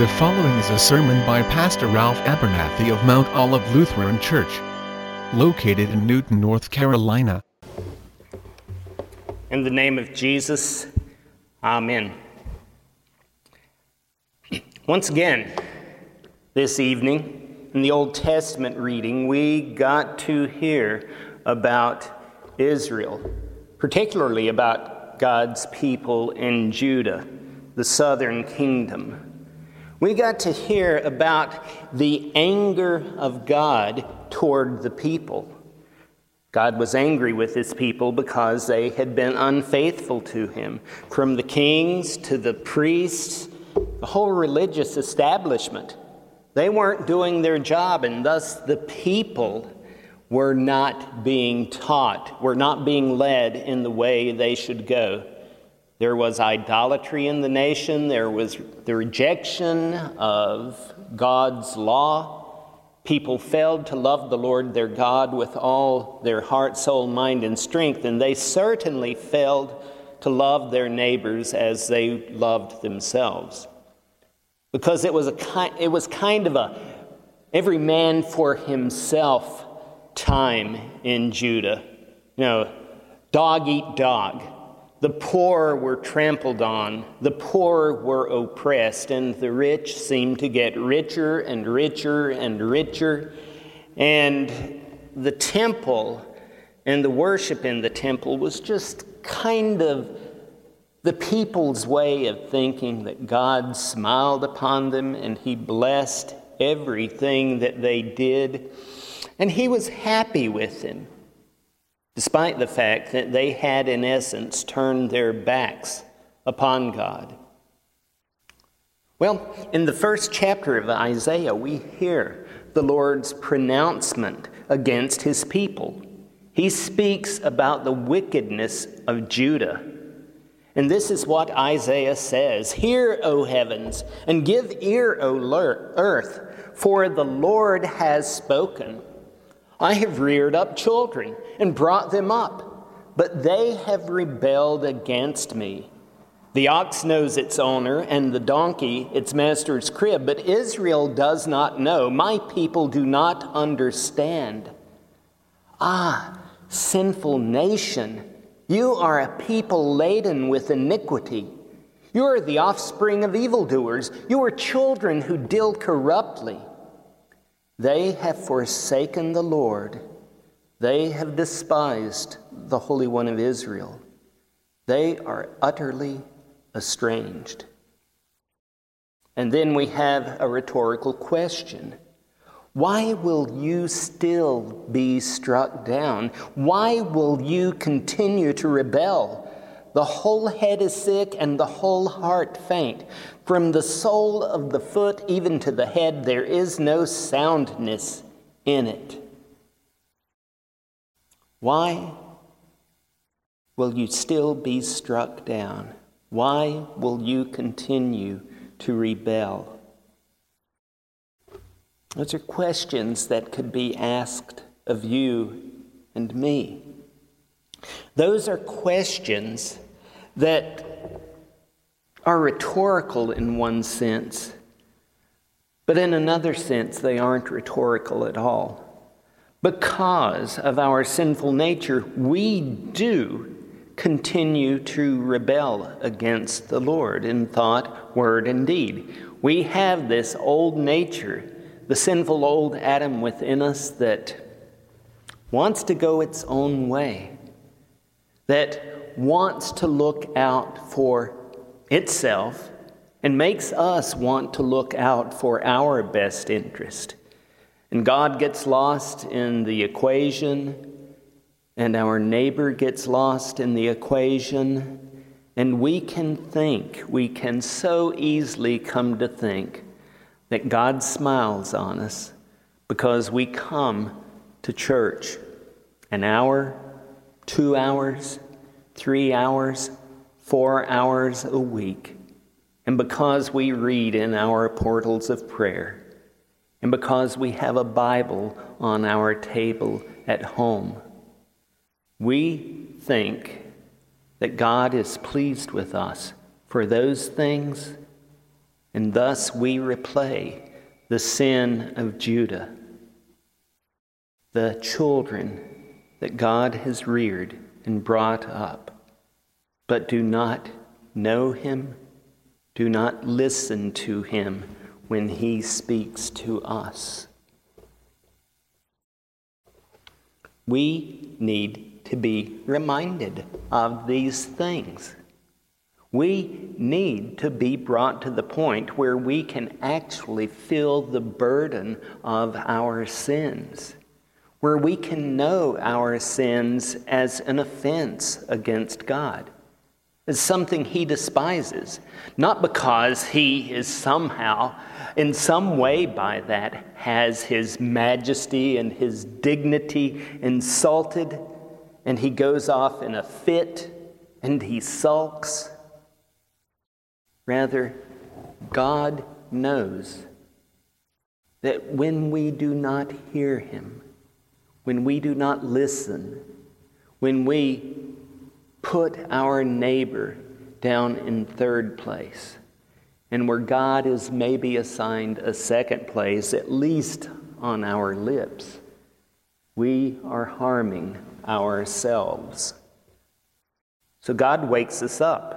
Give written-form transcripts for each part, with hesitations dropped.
The following is a sermon by Pastor Ralph Abernathy of Mount Olive Lutheran Church, located in Newton, North Carolina. In the name of Jesus, Amen. Once again, this evening, in the Old Testament reading, we got to hear about Israel, particularly about God's people in Judah, the southern kingdom. We got to hear about the anger of God toward the people. God was angry with his people because they had been unfaithful to him. From the kings to the priests, the whole religious establishment, they weren't doing their job, and thus the people were not being taught, were not being led in the way they should go. There was idolatry in the nation. There was the rejection of God's law. People failed to love the Lord their God with all their heart, soul, mind, and strength, and they certainly failed to love their neighbors as they loved themselves. Because it was kind of a every man for himself time in Judah. You know, dog eat dog. The poor were trampled on, the poor were oppressed, and the rich seemed to get richer and richer and richer. And the temple and the worship in the temple was just kind of the people's way of thinking that God smiled upon them and he blessed everything that they did. And he was happy with them, despite the fact that they had, in essence, turned their backs upon God. Well, in the first chapter of Isaiah, we hear the Lord's pronouncement against his people. He speaks about the wickedness of Judah. And this is what Isaiah says: "Hear, O heavens, and give ear, O earth, for the Lord has spoken. I have reared up children and brought them up, but they have rebelled against me. The ox knows its owner, and the donkey its master's crib, but Israel does not know. My people do not understand. Ah, sinful nation, you are a people laden with iniquity. You are the offspring of evildoers. You are children who deal corruptly. They have forsaken the Lord. They have despised the Holy One of Israel. They are utterly estranged." And then we have a rhetorical question. Why will you still be struck down? Why will you continue to rebel? The whole head is sick and the whole heart faint. From the sole of the foot even to the head, there is no soundness in it. Why will you still be struck down? Why will you continue to rebel? Those are questions that could be asked of you and me. Those are questions that are rhetorical in one sense, but in another sense, they aren't rhetorical at all. Because of our sinful nature, we do continue to rebel against the Lord in thought, word, and deed. We have this old nature, the sinful old Adam within us that wants to go its own way, that wants to look out for itself and makes us want to look out for our best interest. And God gets lost in the equation, and our neighbor gets lost in the equation, and we can so easily come to think that God smiles on us because we come to church an hour, 2 hours, 3 hours, 4 hours a week, and because we read in our portals of prayer, and because we have a Bible on our table at home, we think that God is pleased with us for those things And thus we replay the sin of Judah, the children that God has reared and brought up, but do not know him, do not listen to him when he speaks to us. We need to be reminded of these things. We need to be brought to the point where we can actually feel the burden of our sins, where we can know our sins as an offense against God, as something he despises, not because he is somehow, in some way by that, has his majesty and his dignity insulted, and he goes off in a fit and he sulks. Rather, God knows that when we do not hear him, when we do not listen, when we put our neighbor down in third place, and where God is maybe assigned a second place, at least on our lips, we are harming ourselves. So God wakes us up.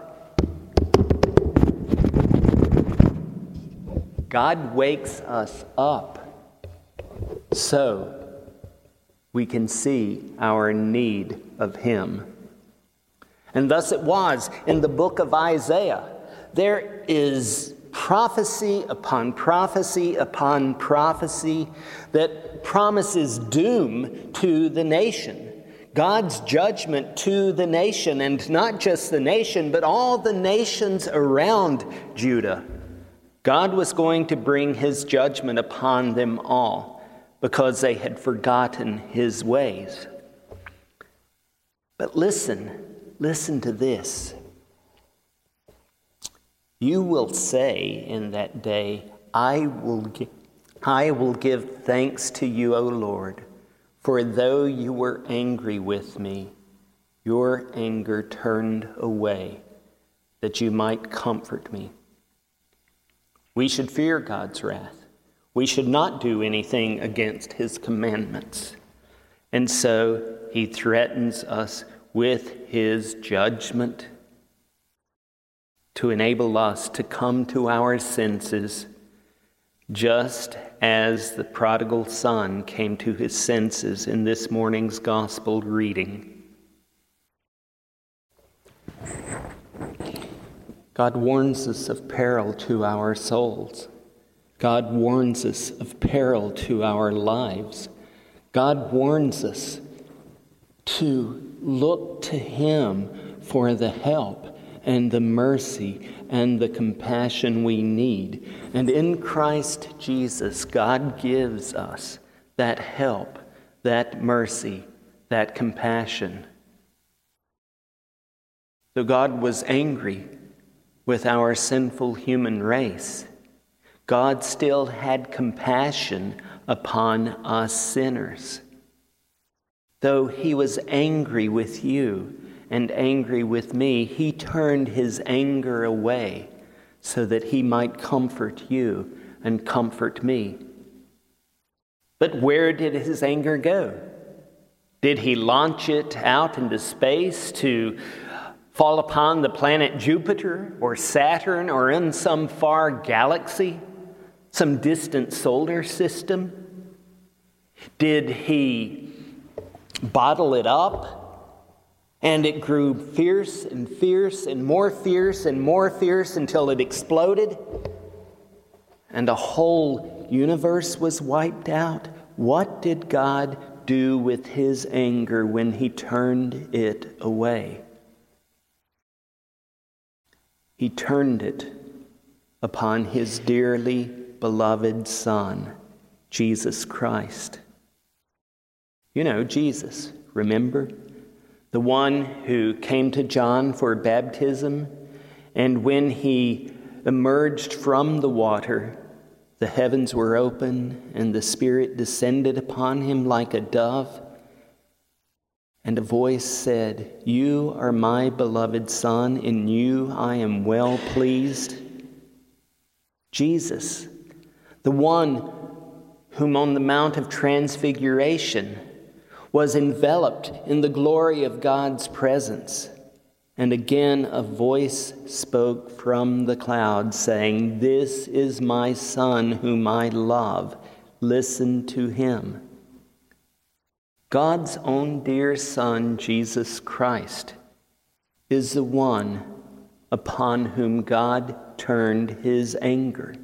God wakes us up so we can see our need of him. And thus it was in the book of Isaiah. There is prophecy upon prophecy upon prophecy that promises doom to the nation. God's judgment to the nation, and not just the nation, but all the nations around Judah. God was going to bring his judgment upon them all because they had forgotten his ways. But listen to this. You will say in that day, I will give thanks to you, O Lord, for though you were angry with me, your anger turned away, that you might comfort me. We should fear God's wrath. We should not do anything against his commandments. And so he threatens us with his judgment to enable us to come to our senses, just as the prodigal son came to his senses in this morning's gospel reading. God warns us of peril to our souls. God warns us of peril to our lives. God warns us to look to him for the help and the mercy and the compassion we need. And in Christ Jesus, God gives us that help, that mercy, that compassion. So God was angry with our sinful human race. God still had compassion upon us sinners. Though he was angry with you and angry with me, he turned his anger away so that he might comfort you and comfort me. But where did his anger go? Did he launch it out into space to fall upon the planet Jupiter or Saturn or in some far galaxy, some distant solar system? Did he bottle it up and it grew fierce and fierce and more fierce and more fierce until it exploded and a whole universe was wiped out? What did God do with his anger when he turned it away? He turned it upon his dearly beloved Son, Jesus Christ. You know, Jesus, remember? The one who came to John for baptism, and when he emerged from the water, the heavens were open, and the Spirit descended upon him like a dove. And a voice said, "You are my beloved Son, in you I am well pleased." Jesus, the one whom on the Mount of Transfiguration was enveloped in the glory of God's presence. And again a voice spoke from the cloud, saying, "This is my Son whom I love. Listen to him." God's own dear Son, Jesus Christ, is the one upon whom God turned his anger.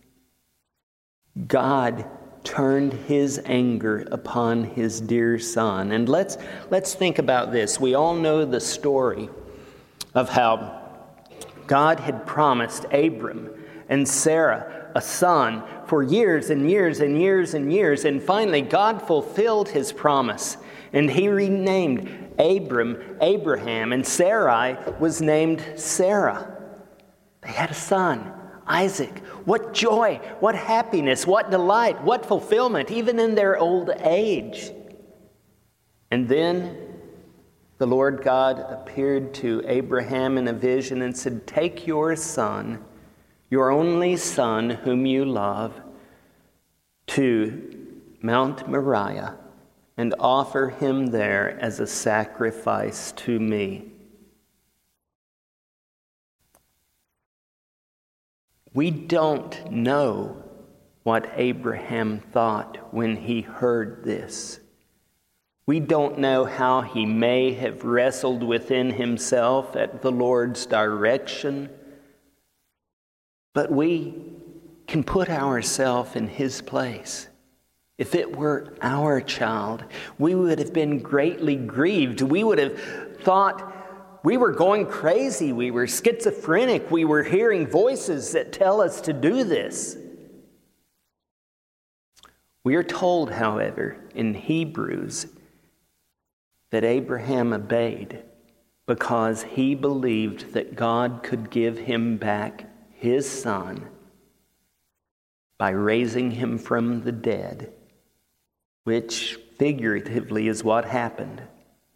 God turned his anger upon his dear Son. And let's think about this. We all know the story of how God had promised Abram and Sarah a son for years and years and years and years. And finally, God fulfilled his promise, and he renamed Abram Abraham, and Sarai was named Sarah. They had a son, Isaac. What joy, what happiness, what delight, what fulfillment, even in their old age. And then the Lord God appeared to Abraham in a vision and said, "Take your son, your only son whom you love, to Mount Moriah and offer him there as a sacrifice to me." We don't know what Abraham thought when he heard this. We don't know how he may have wrestled within himself at the Lord's direction, but we can put ourselves in his place. If it were our child, we would have been greatly grieved. We would have thought we were going crazy. We were schizophrenic. We were hearing voices that tell us to do this. We are told, however, in Hebrews, that Abraham obeyed because he believed that God could give him back his son by raising him from the dead, which figuratively is what happened.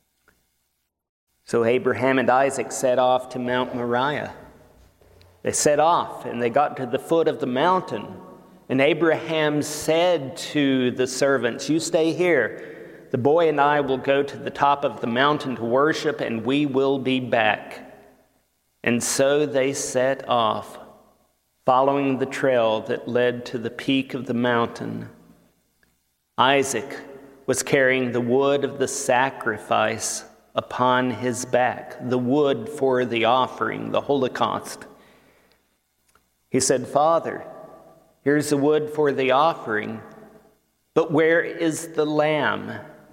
So Abraham and Isaac set off to Mount Moriah. They set off and they got to the foot of the mountain. And Abraham said to the servants, "You stay here. The boy and I will go to the top of the mountain to worship, and we will be back." And so they set off, following the trail that led to the peak of the mountain. Isaac was carrying the wood of the sacrifice upon his back, the wood for the offering, the Holocaust. He said, "Father, here's the wood for the offering, but where is the lamb?"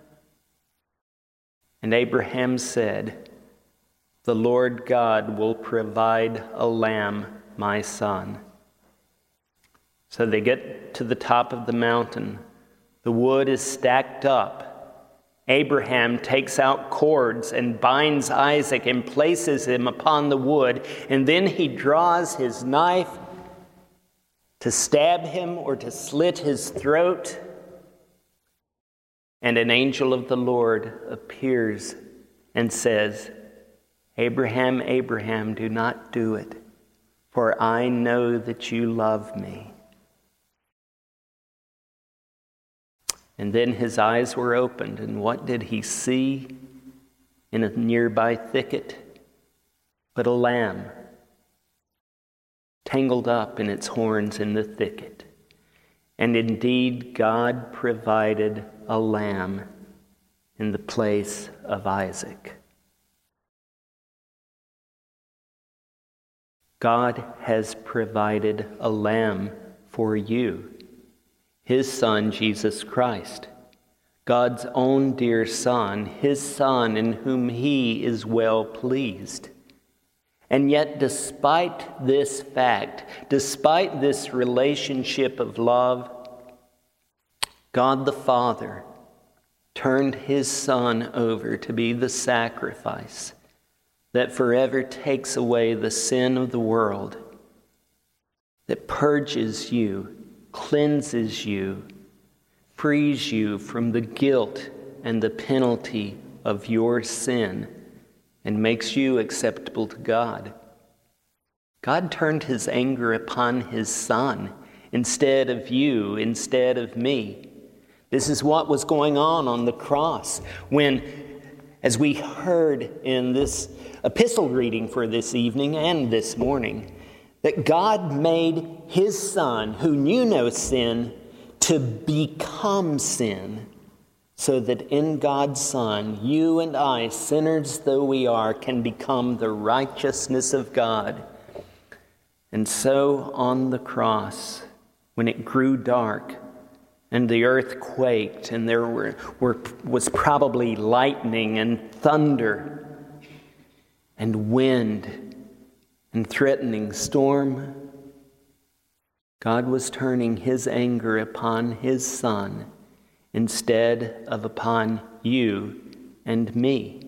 And Abraham said, "The Lord God will provide a lamb, my son." So they get to the top of the mountain. The wood is stacked up. Abraham takes out cords and binds Isaac and places him upon the wood, and then he draws his knife to stab him or to slit his throat. And an angel of the Lord appears and says, "Abraham, Abraham, do not do it, for I know that you love me." And then his eyes were opened, and what did he see in a nearby thicket but a lamb tangled up in its horns in the thicket? And indeed, God provided a lamb in the place of Isaac. God has provided a lamb for you, his son, Jesus Christ, God's own dear Son, his Son in whom he is well pleased. And yet, despite this fact, despite this relationship of love, God the Father turned his Son over to be the sacrifice that forever takes away the sin of the world, that purges you, cleanses you, frees you from the guilt and the penalty of your sin, and makes you acceptable to God. God turned his anger upon his Son instead of you, instead of me. This is what was going on the cross when, as we heard in this epistle reading for this evening and this morning, that God made his Son, who knew no sin, to become sin, so that in God's Son, you and I, sinners though we are, can become the righteousness of God. And so on the cross, when it grew dark and the earth quaked and there was probably lightning and thunder and wind and threatening storm, God was turning his anger upon his Son instead of upon you and me.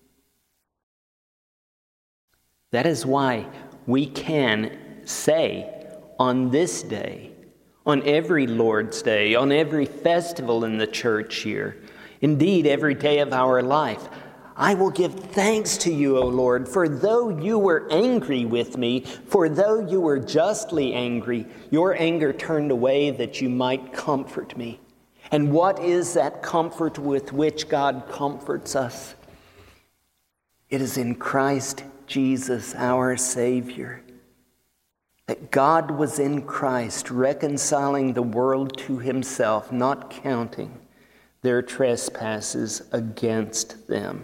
That is why we can say on this day, on every Lord's Day, on every festival in the church year, indeed every day of our life, I will give thanks to you, O Lord, for though you were angry with me, for though you were justly angry, your anger turned away that you might comfort me. And what is that comfort with which God comforts us? It is in Christ Jesus, our Savior. That God was in Christ, reconciling the world to himself, not counting their trespasses against them.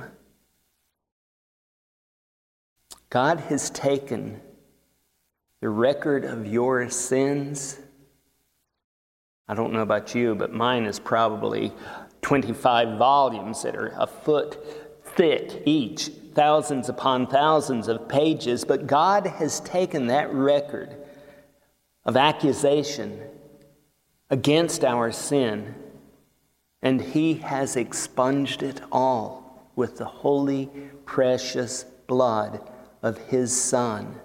God has taken the record of your sins. I don't know about you, but mine is probably 25 volumes that are a foot thick each, thousands upon thousands of pages. But God has taken that record of accusation against our sin, and he has expunged it all with the holy, precious blood of his Son.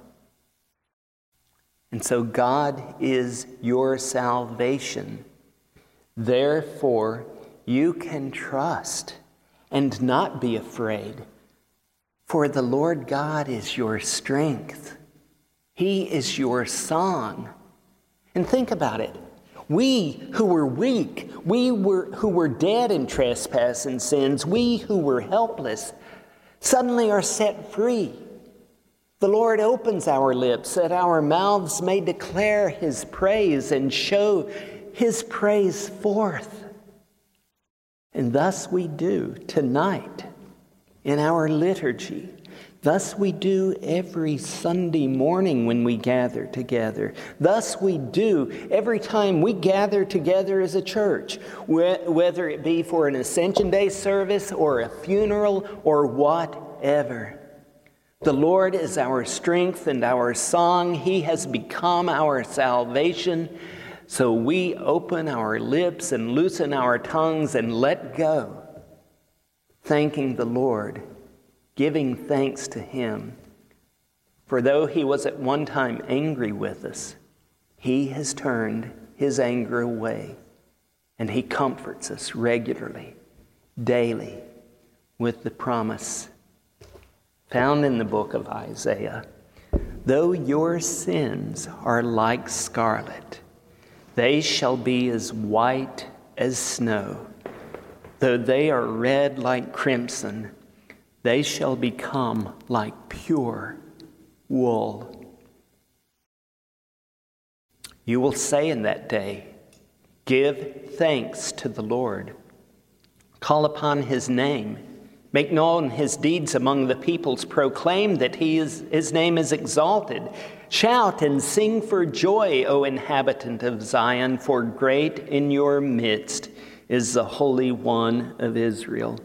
And so God is your salvation. Therefore, you can trust and not be afraid, for the Lord God is your strength. He is your song. And think about it. We who were weak, who were dead in trespass and sins, we who were helpless, suddenly are set free. The Lord opens our lips that our mouths may declare his praise and show his praise forth. And thus we do tonight in our liturgy. Thus we do every Sunday morning when we gather together. Thus we do every time we gather together as a church, whether it be for an Ascension Day service or a funeral or whatever. The Lord is our strength and our song. He has become our salvation. So we open our lips and loosen our tongues and let go, thanking the Lord, giving thanks to him. For though he was at one time angry with us, he has turned his anger away, and he comforts us regularly, daily, with the promise found in the book of Isaiah, though your sins are like scarlet, they shall be as white as snow. Though they are red like crimson, they shall become like pure wool. You will say in that day, give thanks to the Lord. Call upon his name. Make known his deeds among the peoples. Proclaim that his name is exalted. Shout and sing for joy, O inhabitant of Zion, for great in your midst is the Holy One of Israel.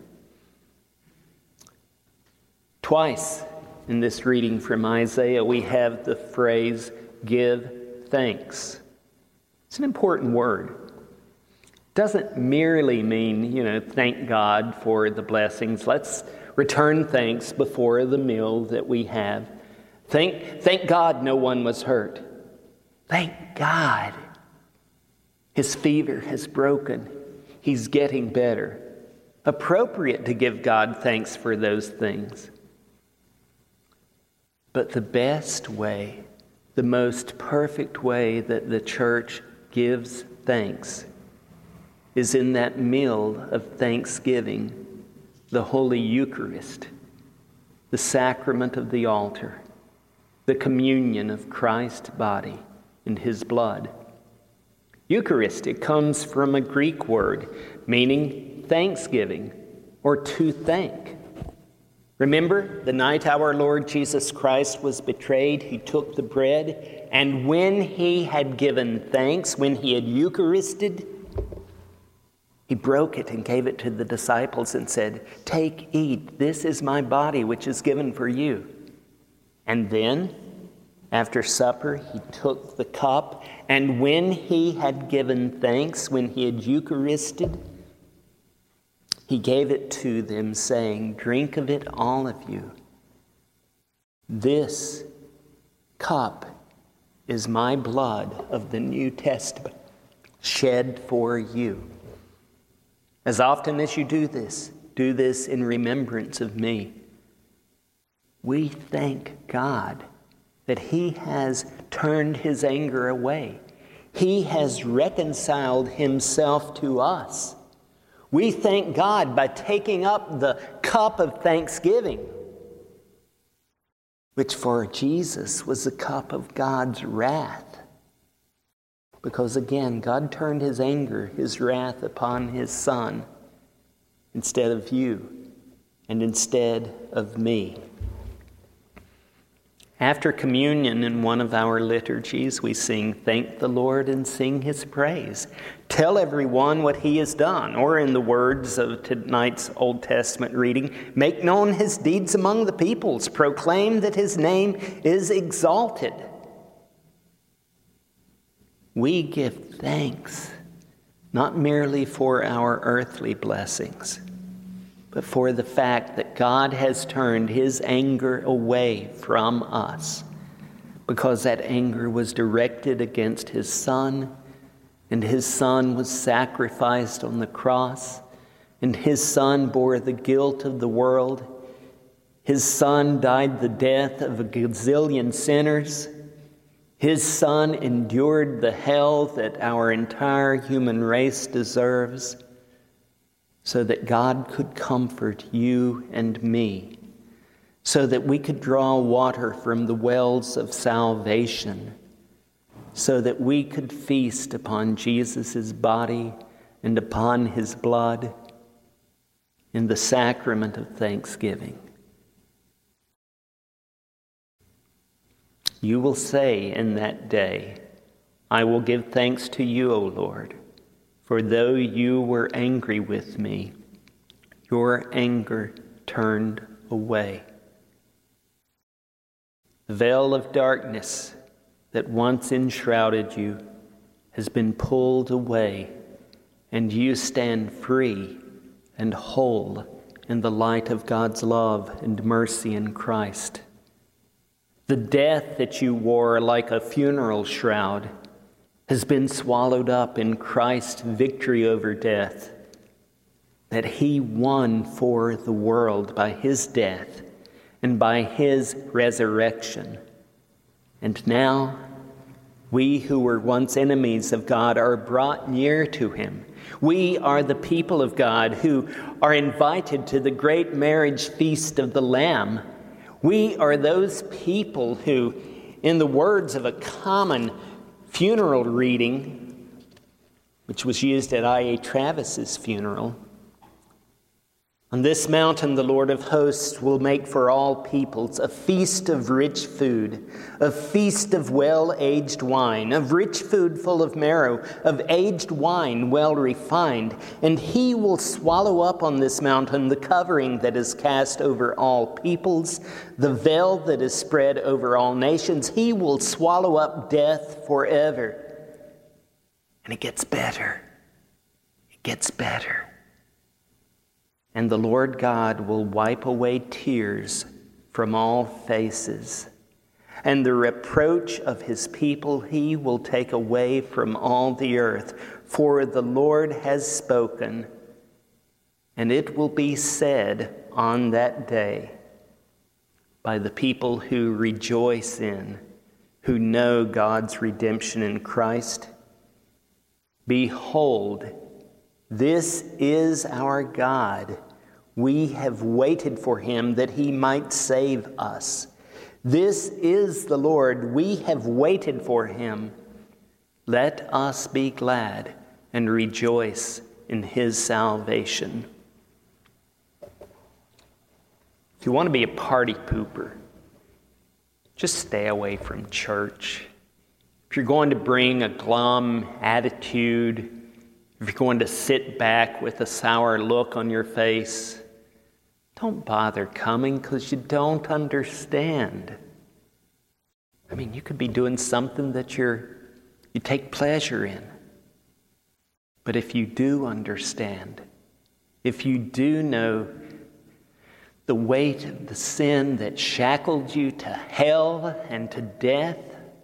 Twice in this reading from Isaiah, we have the phrase, give thanks. It's an important word. Doesn't merely mean, thank God for the blessings. Let's return thanks before the meal that we have. Thank God no one was hurt. Thank God his fever has broken. He's getting better. Appropriate to give God thanks for those things. But the best way the most perfect way that the church gives thanks is in that meal of thanksgiving, the Holy Eucharist, the sacrament of the altar, the communion of Christ's body and his blood. Eucharistic comes from a Greek word meaning thanksgiving or to thank. Remember, the night our Lord Jesus Christ was betrayed, he took the bread, and when he had given thanks, when he had Eucharisted, he broke it and gave it to the disciples and said, "Take, eat, this is my body which is given for you." And then, after supper, he took the cup, and when he had given thanks, when he had Eucharisted, he gave it to them, saying, "Drink of it, all of you. This cup is my blood of the New Testament, shed for you. As often as you do this in remembrance of me." We thank God that he has turned his anger away. He has reconciled himself to us. We thank God by taking up the cup of thanksgiving, which for Jesus was the cup of God's wrath. Because again, God turned his anger, his wrath upon his Son instead of you and instead of me. After communion in one of our liturgies, we sing, "Thank the Lord," and sing his praise. Tell everyone what he has done, or in the words of tonight's Old Testament reading, make known his deeds among the peoples, proclaim that his name is exalted. We give thanks not merely for our earthly blessings, but for the fact that God has turned his anger away from us, because that anger was directed against his Son, and his Son was sacrificed on the cross, and his Son bore the guilt of the world. His Son died the death of a gazillion sinners. His Son endured the hell that our entire human race deserves, so that God could comfort you and me, so that we could draw water from the wells of salvation, so that we could feast upon Jesus' body and upon his blood in the sacrament of thanksgiving. You will say in that day, "I will give thanks to you, O Lord, for though you were angry with me, your anger turned away." The veil of darkness that once enshrouded you has been pulled away, and you stand free and whole in the light of God's love and mercy in Christ. The death that you wore like a funeral shroud has been swallowed up in Christ's victory over death, that he won for the world by his death and by his resurrection. And now, we who were once enemies of God are brought near to him. We are the people of God who are invited to the great marriage feast of the Lamb. We are those people who, in the words of a common funeral reading, which was used at I.A. Travis's funeral, "On this mountain the Lord of hosts will make for all peoples a feast of rich food, a feast of well-aged wine, of rich food full of marrow, of aged wine well refined. And he will swallow up on this mountain the covering that is cast over all peoples, the veil that is spread over all nations. He will swallow up death forever." And it gets better. It gets better. "And the Lord God will wipe away tears from all faces, and the reproach of his people he will take away from all the earth. For the Lord has spoken, and it will be said on that day by the people who rejoice in, who know God's redemption in Christ. Behold, this is our God. We have waited for him that he might save us. This is the Lord. We have waited for him. Let us be glad and rejoice in his salvation. If you want to be a party pooper, just stay away from church. If you're going to bring a glum attitude, if you're going to sit back with a sour look on your face, don't bother coming because you don't understand. I mean, you could be doing something that you take pleasure in. But if you do understand, if you do know the weight of the sin that shackled you to hell and to death,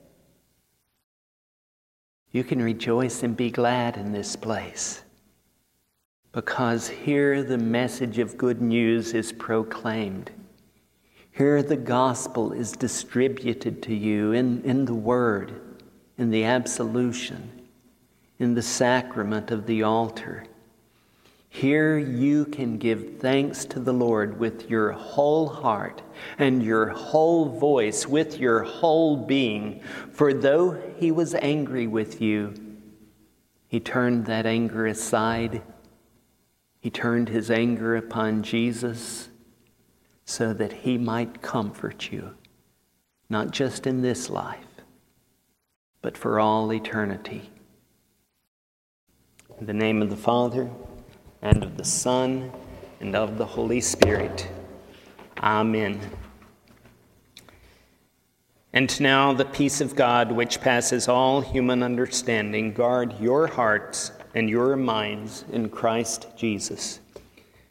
you can rejoice and be glad in this place. Because here the message of good news is proclaimed. Here the gospel is distributed to you in the word, in the absolution, in the sacrament of the altar. Here you can give thanks to the Lord with your whole heart and your whole voice, with your whole being. For though he was angry with you, he turned that anger aside. He turned his anger upon Jesus so that he might comfort you, not just in this life, but for all eternity. In the name of the Father, and of the Son, and of the Holy Spirit. Amen. And now the peace of God, which passes all human understanding, guard your hearts and your minds in Christ Jesus.